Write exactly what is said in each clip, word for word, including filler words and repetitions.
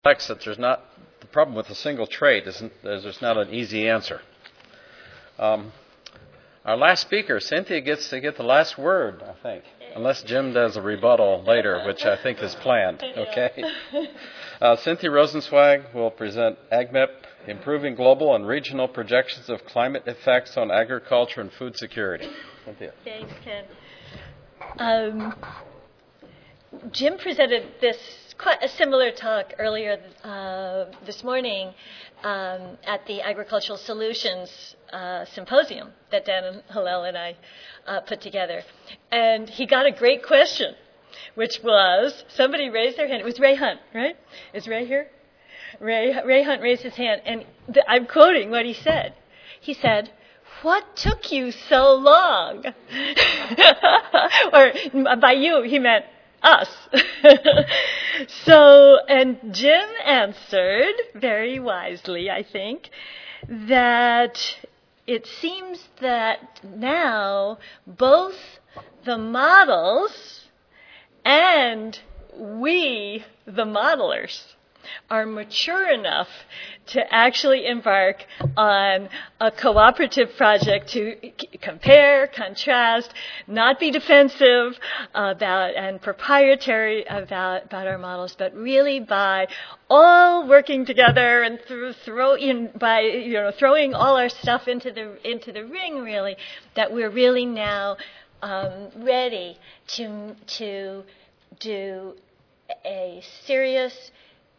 That there's not the problem with a single trait isn't is there's not an easy answer. Um, our last speaker, Cynthia, gets to get the last word, I think, unless Jim does a rebuttal later, which I think is planned. Okay. Uh, Cynthia Rosenzweig will present A G M E P, Improving Global and Regional Projections of Climate Effects on Agriculture and Food Security. Cynthia. Thanks, Ken. Um, Jim presented this quite a similar talk earlier uh, this morning um, at the Agricultural Solutions uh, Symposium that Dan and Hillel and I uh, put together. And he got a great question, which was, somebody raised their hand. It was Ray Hunt, right? Is Ray here? Ray, Ray Hunt raised his hand, and th- I'm quoting what he said. He said, "What took you so long?" Or by you, he meant us. So, and Jim answered very wisely, I think, that it seems that now both the models and we, the modelers, are mature enough to actually embark on a cooperative project to c- compare, contrast, not be defensive about and proprietary about, about our models, but really by all working together and through, throw in by you know throwing all our stuff into the into the ring, really, that we're really now um, ready to to do a serious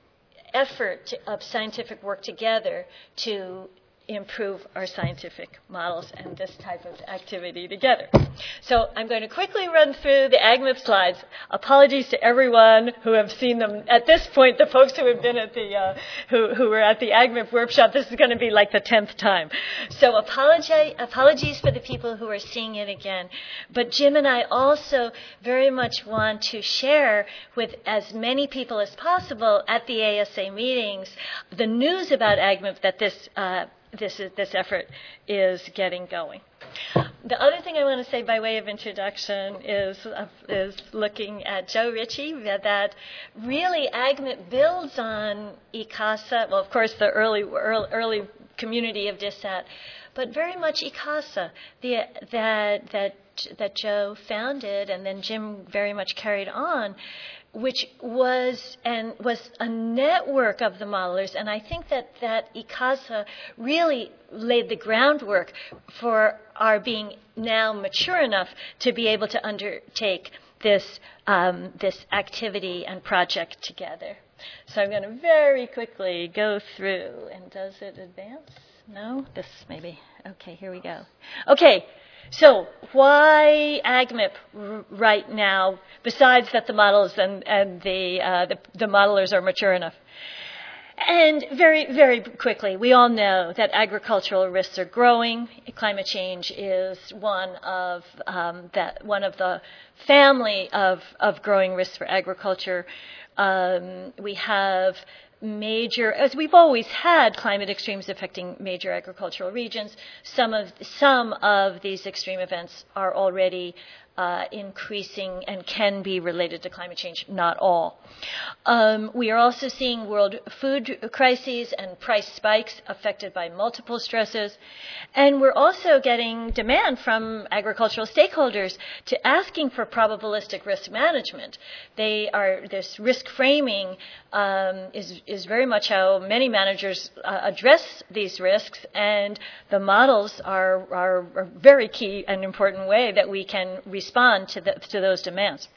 effort of scientific work together to improve our scientific models and this type of activity together. So I'm going to quickly run through the A G M E P slides. Apologies to everyone who have seen them. At this point, the folks who have been at the, uh, who, who were at the A G M E P workshop, this is going to be like the tenth time. So apologize, apologies for the people who are seeing it again. But Jim and I also very much want to share with as many people as possible at the A S A meetings the news about A G M E P that this, uh, This is, this effort is getting going. The other thing I want to say by way of introduction is uh, is looking at Joe Ritchie, that really A G M E P builds on ICASA, well, of course, the early early, early community of DISAT, but very much ICASA, the, that, that, that Joe founded and then Jim very much carried on, which was and was a network of the modelers, and I think that that ICASA really laid the groundwork for our being now mature enough to be able to undertake this um, this activity and project together. So I'm going to very quickly go through. And does it advance? No? This maybe. Okay, here we go. Okay. So why A G M E P r- right now, besides that the models and, and the, uh, the the modelers are mature enough? And very, very quickly, we all know that agricultural risks are growing. Climate change is one of um, that one of the family of, of growing risks for agriculture. Um, we have major, as we've always had, climate extremes affecting major agricultural regions. Some of some of these extreme events are already uh, increasing and can be related to climate change, not all. Um, we are also seeing world food crises and price spikes affected by multiple stresses. And we're also getting demand from agricultural stakeholders to asking for probabilistic risk management. They are, this risk framing um, is, is very much how many managers uh, address these risks, and the models are, are a very key and important way that we can respond to, the, to those demands.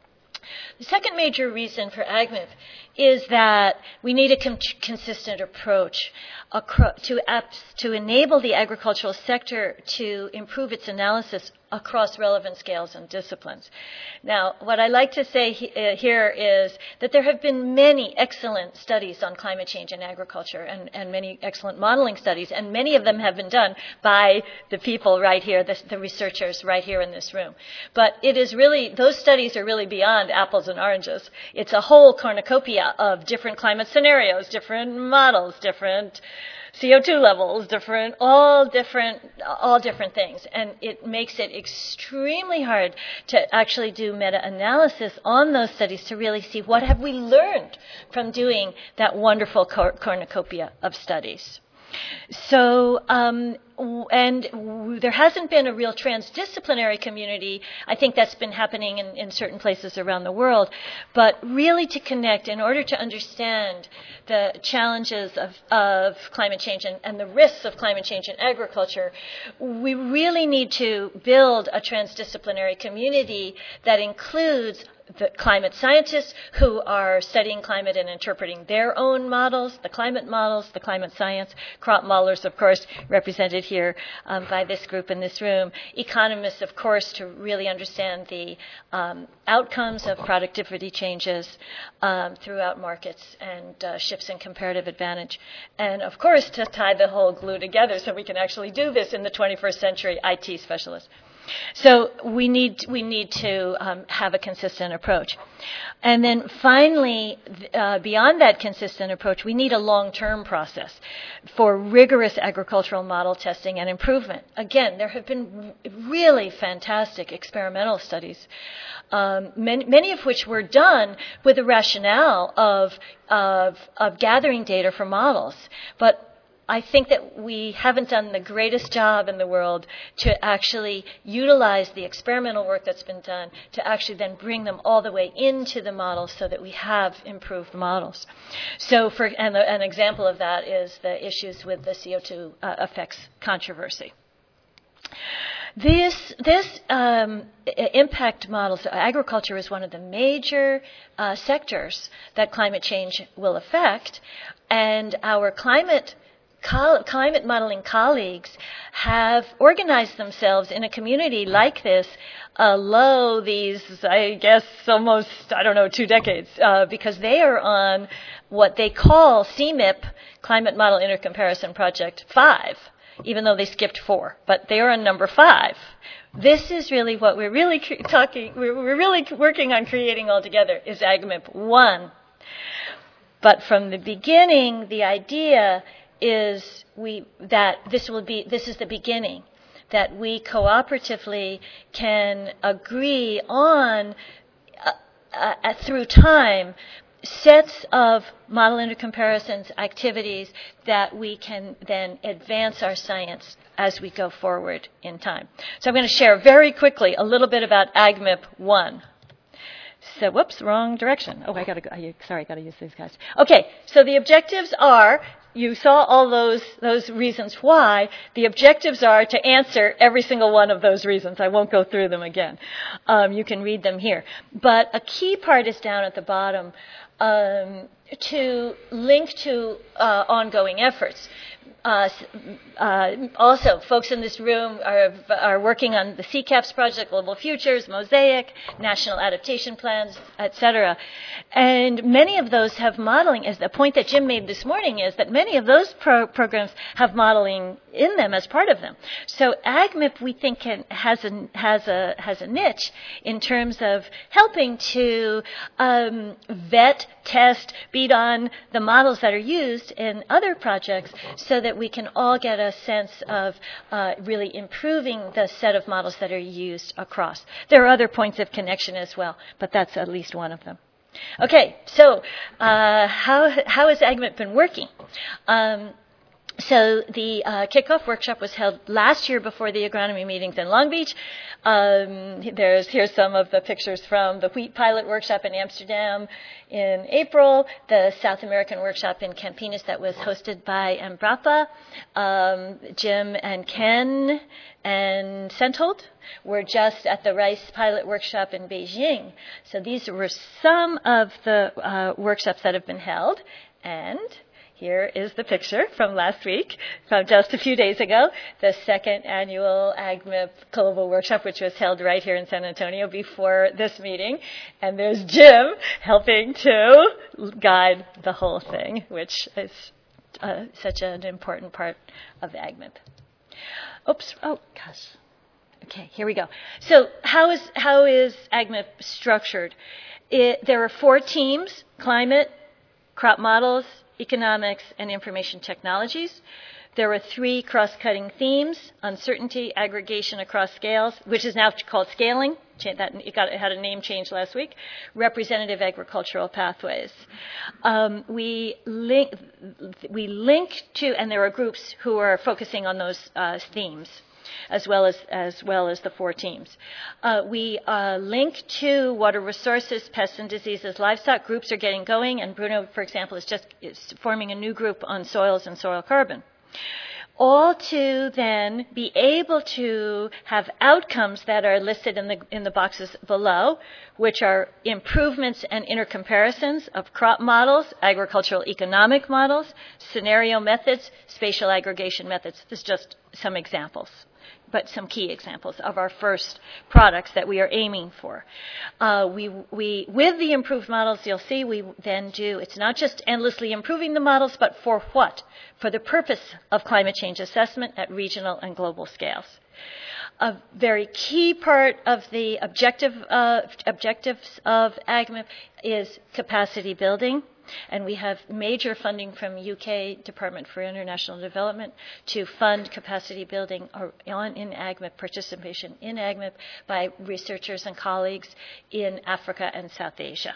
The second major reason for A G M E P is that we need a con- consistent approach acro- to, apps, to enable the agricultural sector to improve its analysis across relevant scales and disciplines. Now, what I like to say he, uh, here is that there have been many excellent studies on climate change in agriculture and, and many excellent modeling studies, and many of them have been done by the people right here, the, the researchers right here in this room. But it is really, those studies are really beyond apples and oranges. It's a whole cornucopia of different climate scenarios, different models, different C O two levels, different, all different, all different things. And it makes it extremely hard to actually do meta-analysis on those studies to really see what have we learned from doing that wonderful cor- cornucopia of studies. So, um, and w- there hasn't been a real transdisciplinary community. I think that's been happening in, in certain places around the world. But really to connect in order to understand the challenges of, of climate change and, and the risks of climate change in agriculture, we really need to build a transdisciplinary community that includes the climate scientists who are studying climate and interpreting their own models, the climate models, the climate science, crop modelers, of course, represented here um, by this group in this room, economists, of course, to really understand the um, outcomes of productivity changes um, throughout markets and uh, shifts in comparative advantage, and, of course, to tie the whole glue together so we can actually do this in the twenty-first century, I T specialists. So we need we need to um, have a consistent approach. And then finally, uh, beyond that consistent approach, we need a long-term process for rigorous agricultural model testing and improvement. Again, there have been really fantastic experimental studies, um, many, many of which were done with the rationale of, of, of gathering data for models. But I think that we haven't done the greatest job in the world to actually utilize the experimental work that's been done to actually then bring them all the way into the models so that we have improved models. So, for and the, an example of that is the issues with the C O two uh, effects controversy. This, this um, impact models, agriculture is one of the major uh, sectors that climate change will affect, and our climate climate modeling colleagues have organized themselves in a community like this uh, low these, I guess, almost, I don't know, two decades, uh, because they are on what they call C M I P, Climate Model Intercomparison Project five, even though they skipped four, but they are on number five. This is really what we're really talking, we're really working on creating all together is A G M I P one. But from the beginning, the idea is we that this will be this is the beginning, that we cooperatively can agree on uh, uh, through time sets of model intercomparisons activities that we can then advance our science as we go forward in time. So I'm going to share very quickly a little bit about A G M I P one. So, whoops, wrong direction. Oh, I gotta go. Sorry, I gotta use these guys. Okay, so the objectives are, you saw all those those reasons why. The objectives are to answer every single one of those reasons. I won't go through them again. Um, you can read them here. But a key part is down at the bottom um, to link to uh, ongoing efforts. Uh, uh, also, folks in this room are, are working on the C CAPS project, Global Futures, Mosaic, National Adaptation Plans, et cetera. And many of those have modeling. As the point that Jim made this morning is that many of those pro- programs have modeling in them as part of them. So A G M I P, we think, can, has a has a has a niche in terms of helping to um, vet, test, beat on the models that are used in other projects, so that we can all get a sense of uh, really improving the set of models that are used across. There are other points of connection as well, but that's at least one of them. Okay, so uh, how how has A G M I P been working? Um, So the uh, kickoff workshop was held last year before the agronomy meetings in Long Beach. Um, there's here's some of the pictures from the wheat pilot workshop in Amsterdam in April, the South American workshop in Campinas that was hosted by Embrapa. Um, Jim and Ken and Senthold were just at the rice pilot workshop in Beijing. So these were some of the uh, workshops that have been held. And here is the picture from last week, from just a few days ago, the second annual A G M I P Global Workshop, which was held right here in San Antonio before this meeting. And there's Jim helping to guide the whole thing, which is uh, such an important part of the A G M I P. Oops, oh gosh. Okay, here we go. So how is, how is A G M I P structured? It, there are four teams: climate, crop models, economics, and information technologies. There were three cross-cutting themes: uncertainty, aggregation across scales, which is now called scaling. That it, got, it had a name change last week. Representative agricultural pathways. Um, we link we link to, and there are groups who are focusing on those uh, themes, as well as as well as the four teams. Uh, we uh, link to water resources, pests and diseases, livestock. Groups are getting going, and Bruno, for example, is just is forming a new group on soils and soil carbon. All to then be able to have outcomes that are listed in the in the boxes below, which are improvements and intercomparisons of crop models, agricultural economic models, scenario methods, spatial aggregation methods. This is just some examples, but some key examples of our first products that we are aiming for. Uh, we, we, with the improved models, you'll see we then do, it's not just endlessly improving the models, but for what? For the purpose of climate change assessment at regional and global scales. A very key part of the objective, uh, objectives of A G M I P is capacity building. And we have major funding from U K Department for International Development to fund capacity building on in A G M I P, participation in A G M I P by researchers and colleagues in Africa and South Asia.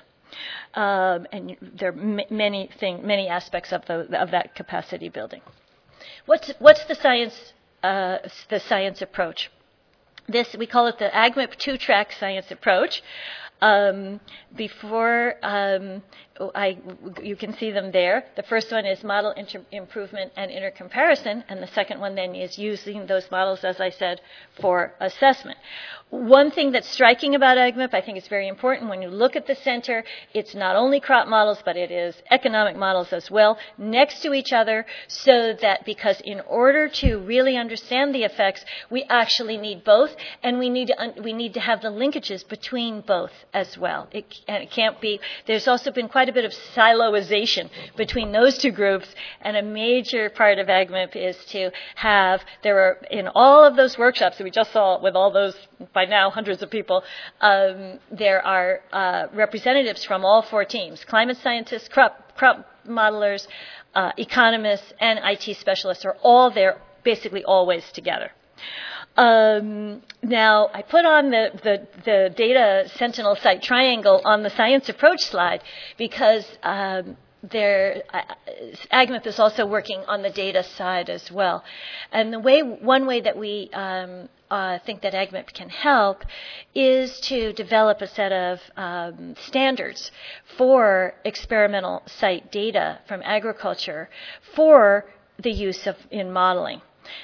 Um, and there are m- many thing, many aspects of the of that capacity building. What's what's the science uh, the science approach? This we call it the A G M I P two-track science approach. Um, before um, I, you can see them there. The first one is model inter- improvement and intercomparison, and the second one then is using those models, as I said, for assessment. One thing that's striking about A G M I P, I think it's very important, when you look at the center, it's not only crop models, but it is economic models as well, next to each other, so that because in order to really understand the effects, we actually need both, and we need to, un- we need to have the linkages between both as well. It, and it can't be, there's also been quite a bit of siloization between those two groups, and a major part of A G M I P is to have, there are, in all of those workshops that we just saw with all those, by now, hundreds of people, um, there are uh, representatives from all four teams: climate scientists, crop, crop modelers, uh, economists, and I T specialists are all there, basically always together. Um, now, I put on the, the, the data sentinel site triangle on the science approach slide because um, there, uh, A G M I P is also working on the data side as well. And the way, one way that we um, uh, think that A G M I P can help is to develop a set of um, standards for experimental site data from agriculture for the use of in modeling.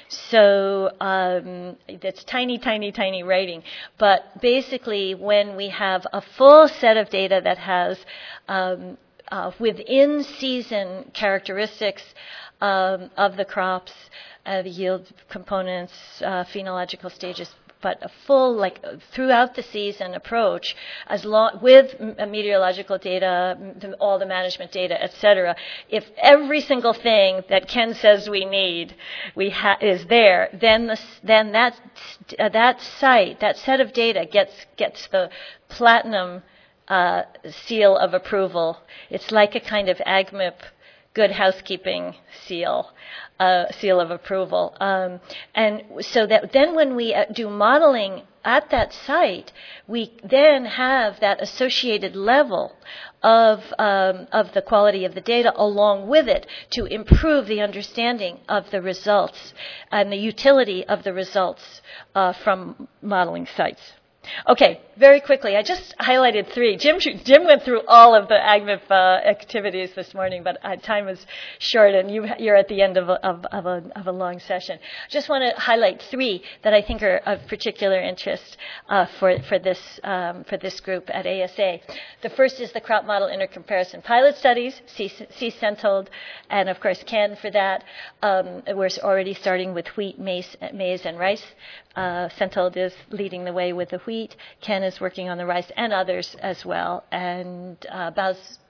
So um, it's tiny, tiny, tiny writing. But basically, when we have a full set of data that has um, uh, within-season characteristics um, of the crops, uh, the yield components, uh, phenological stages, but a full, like, throughout the season approach, as long with meteorological data, all the management data, et cetera. If every single thing that Ken says we need, we ha- is there, then the, then that uh, that site, that set of data gets gets the platinum uh, seal of approval. It's like a kind of A G M I P good housekeeping seal. Uh, seal of approval. Um, and so that then when we uh, do modeling at that site, we then have that associated level of, um, of the quality of the data along with it to improve the understanding of the results and the utility of the results uh, from modeling sites. Okay, very quickly, I just highlighted three. Jim Jim went through all of the A G M I P uh, activities this morning, but uh, time is short, and you, you're at the end of a, of, of, a, of a long session. Just want to highlight three that I think are of particular interest uh, for for this um, for this group at A S A. The first is the crop model intercomparison pilot studies, C Centold, and of course Ken for that. Um, we're already starting with wheat, maize, maize and rice. Uh, Centold is leading the way with the wheat. Ken is working on the rice and others as well. And uh, Baz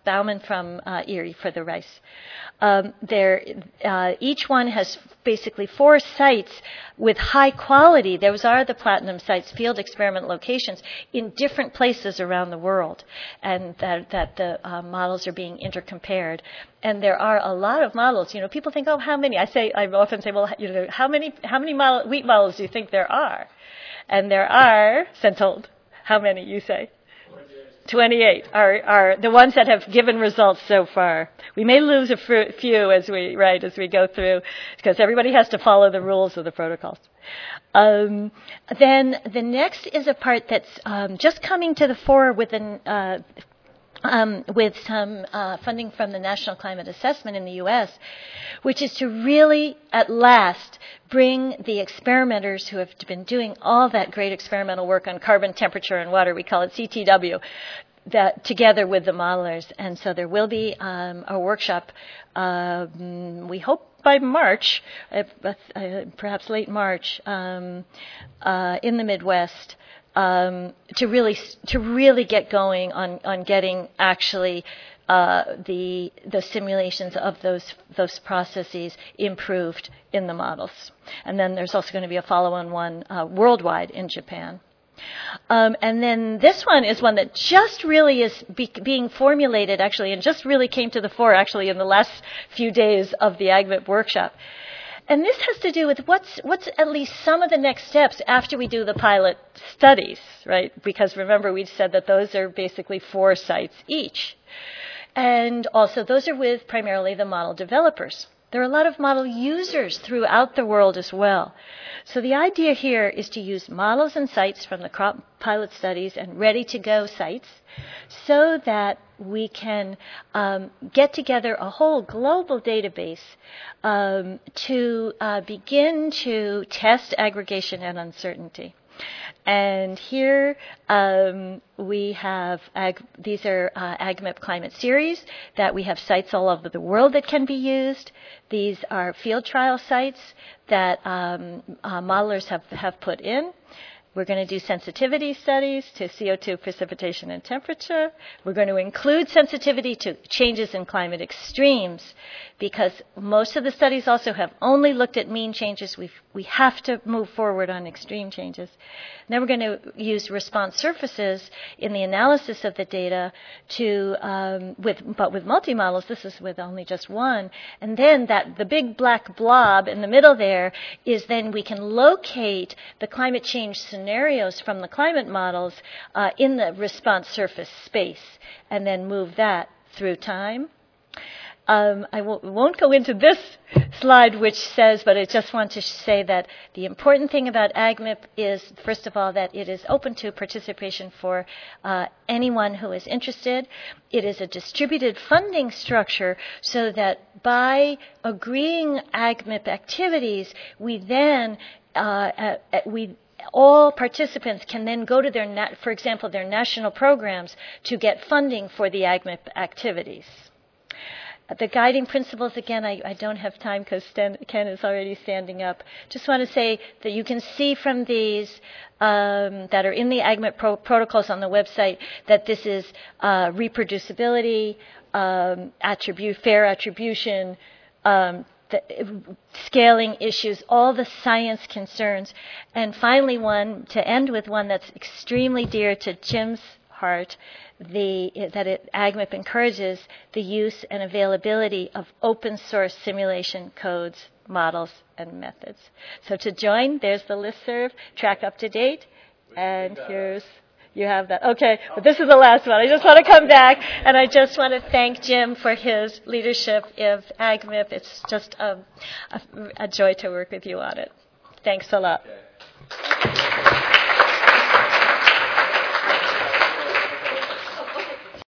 Bauman from uh, Erie for the rice. Um, there, uh, each one has basically four sites with high quality. Those are the platinum sites, field experiment locations, in different places around the world, and that, that the uh, models are being intercompared. And there are a lot of models. You know, people think, oh, how many? I say, I often say, well, you know, how many, how many model, wheat models do you think there are? And there are, Sentold, how many you say? twenty-eight are, are the ones that have given results so far. We may lose a few as we, right, as we go through, because everybody has to follow the rules of the protocols. Um, then the next is a part that's um, just coming to the fore with an, uh, Um, with some uh, funding from the National Climate Assessment in the U S, which is to really, at last, bring the experimenters who have been doing all that great experimental work on carbon, temperature, and water, we call it C T W, that together with the modelers. And so there will be um, a workshop, um, we hope by March, uh, uh, perhaps late March, um, uh, in the Midwest, Um, to really to really get going on, on getting actually uh, the the simulations of those those processes improved in the models. And then there's also going to be a follow-on one uh, worldwide in Japan. Um, and then this one is one that just really is be- being formulated actually, and just really came to the fore actually in the last few days of the A G M I P workshop. And this has to do with what's what's at least some of the next steps after we do the pilot studies, right? Because remember, we said that those are basically four sites each. And also, those are with primarily the model developers. There are a lot of model users throughout the world as well. So the idea here is to use models and sites from the crop pilot studies and ready-to-go sites so that we can um, get together a whole global database um, to uh, begin to test aggregation and uncertainty. And here um, we have, ag- these are uh, A G M I P Climate Series that we have sites all over the world that can be used. These are field trial sites that um, uh, modelers have, have put in. We're going to do sensitivity studies to C O two precipitation and temperature. We're going to include sensitivity to changes in climate extremes because most of the studies also have only looked at mean changes. We've, we have to move forward on extreme changes. And then we're going to use response surfaces in the analysis of the data to, um, with, but with multi-models, this is with only just one. And then that the big black blob in the middle there is then we can locate the climate change scenarios from the climate models uh, in the response surface space and then move that through time. Um, I w- won't go into this slide which says, but I just want to say that the important thing about A G M I P is, first of all, that it is open to participation for uh, anyone who is interested. It is a distributed funding structure so that by agreeing A G M I P activities, we then, uh, uh, we all participants can then go to their, na- for example, their national programs to get funding for the A G M I P activities. The guiding principles, again, I, I don't have time because Ken is already standing up. Just want to say that you can see from these um, that are in the A G M I P pro- protocols on the website that this is uh, reproducibility, um, attribute, fair attribution, um, the, scaling issues, all the science concerns. And finally, one, to end with one that's extremely dear to Jim's heart, The, that it, A G M I P encourages the use and availability of open source simulation codes, models, and methods. So to join, there's the listserv, track up to date, and here's, you have that. Okay, but this is the last one. I just want to come back, and I just want to thank Jim for his leadership of A G M I P. It's just a, a, a joy to work with you on it. Thanks a lot.